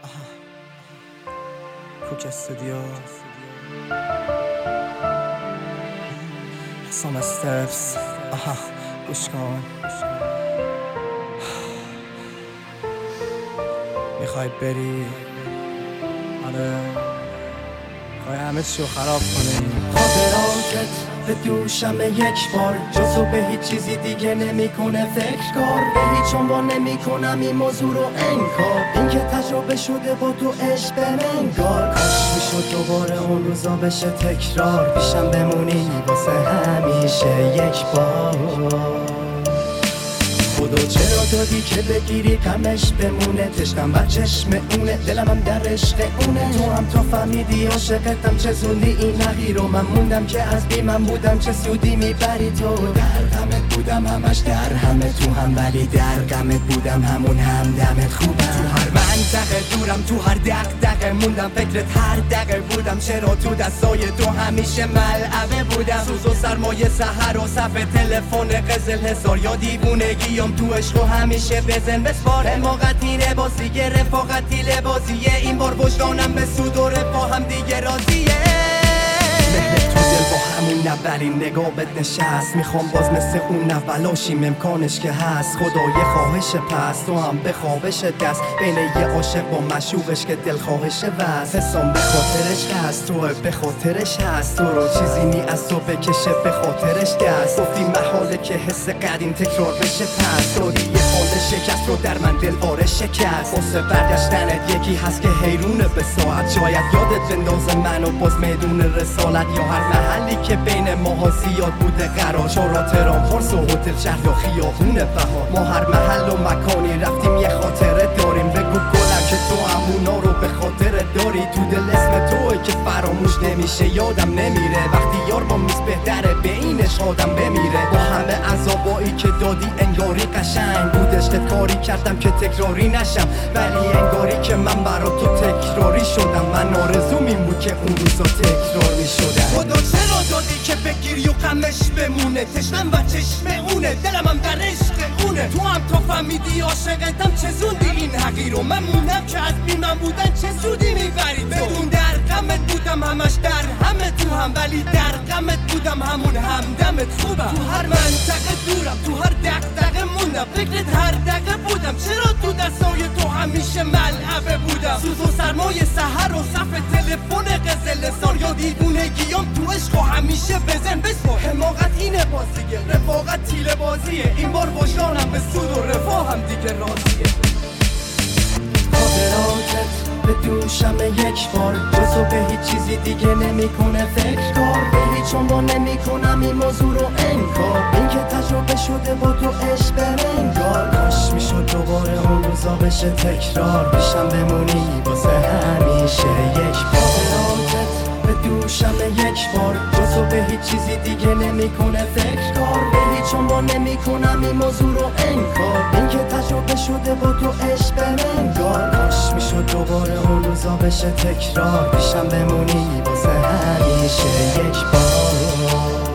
کوک استودیو سام استپس گوش کن. میخوای بری؟ آره میخوای همه چیو خراب کنی. خاطراتت به دوشم یک بار جزو به هیچ چیزی دیگه نمیکنه فکر کار، به هیچ عنوان نمیکنم این موضوع رو انکار. این که تجربه شده با تو عشق به منگار، کاش میشد دوباره اون روزا بشه تکرار، پیشم بمونی واسه همیشه یک بار. خدا چرا دادی که بگیری غمش بمونه، تشنم و چشم اونه، دلم هم در عشق اونه. تو هم تا فهمیدی عاشقتم چه زودی این نگیر، و من موندم که از بی من بودم چه سودی میبری تو. در غمت بودم همش در همه تو هم، ولی در غمت بودم همون همدمت خوبم. تو هر منطقه دورم، تو هر دغدغه موندم، فکرت هر دقیقه بودم. چرا تو دستای تو همیشه ملعبه بودم، سوز و سرمایه سحر و صفحه تلفن قزل هزار، یا دیوونگی تو عشق و همیشه بزن بسپار. حماقتی بازیه رفاقتی لبازیه، این بار وجدانم به سود و رفاهم دیگه راضیه. مهر تو دل با همون اولین نگاهت نشست، میخوام باز مثل اون اولاشیم امکانش که هست. خدای خواهش پس تو هم به خوابش دست، بین یه عاشق با مشوقش که دل خواهش وست. حسام به خاطرش هست، تو به خاطرش هست، تو رو چیزی نی از تو بکشه به خاطرش دست. گفتی محاله که حس قدیم تکرار بشه، پس داری یه حال شکست رو در من دل آره شکست. واسه برگشتنت یکی هست که حیرونه به ساعت، شاید یادت بندازه منو باز میدون رسالت، یا هر محلی که بین ماها زیاد بوده قرار. شاراترام پارس و هتل شهر یا خیابون بهار، ما هر محل و مکانی رفتیم یه خاطره داریم. بگو گلم که تو همونا رو به خاطر داری، تو دل اسم توه که فراموش نمیشه یادم نمیره. وقتی یار با میز بهتره به اینش آدم بمیره. با همه عذابایی که دادی انگاری قشنگ بود، عشقت کاری کردم که تکراری نشم، ولی انگاری که من برا تو تکراری شدم. من آرزوم این بود که اون روزا تکرار میشدم. خدا چرا دادی که بگیری و غمش بمونه، تشنم و چشم اونه، دلم هم در عشق اونه. تو هم تا فهمیدی عاشقتم چه زودی این حقیر، و من موندم که از بی من بودن چه سودی میبری تو. بدون در غمت بودم همش در همه تو هم، ولی در غمت بودم همون همدمت خوبم. تو هر منطقه دورم، تو هر دغدغه موندم، فکرت هر دقیقه بودم. چرا تو دستای تو همیشه ملعبه بودم، سوز و سرمایه سحر و صفحه تلفن قزل سار، یا دیوونگیام تو عشق و همیشه بزن بسپار. حماقت اینه بازیه رفاقت تیله بازیه، این بار وجدانم به سود و رفاهم دیگه راضیه. خاطراتت به دوشم یک بار جزو به هیچ چیزی دیگه نمیکنه فکر کار، به هیچ عنوان نمیکنم این موضوع رو انکار. این که تجربه شده با تو عشق به منگار، کاش میشد دوباره اون روزا بشه تکرار، پیشم بمونی واسه همیشه یک بار. خاطراتت به دوشم یک بار جزو به هیچ چیزی دیگه نمیکنه فکر کار، به هیچ عنوان نمیکنم این موضوع رو انکار. این که تجربه شده با تو عشق به منگار، کاش میشد دوباره اون روزا بشه تکرار، پیشم بمونی واسه همیشه یک بار.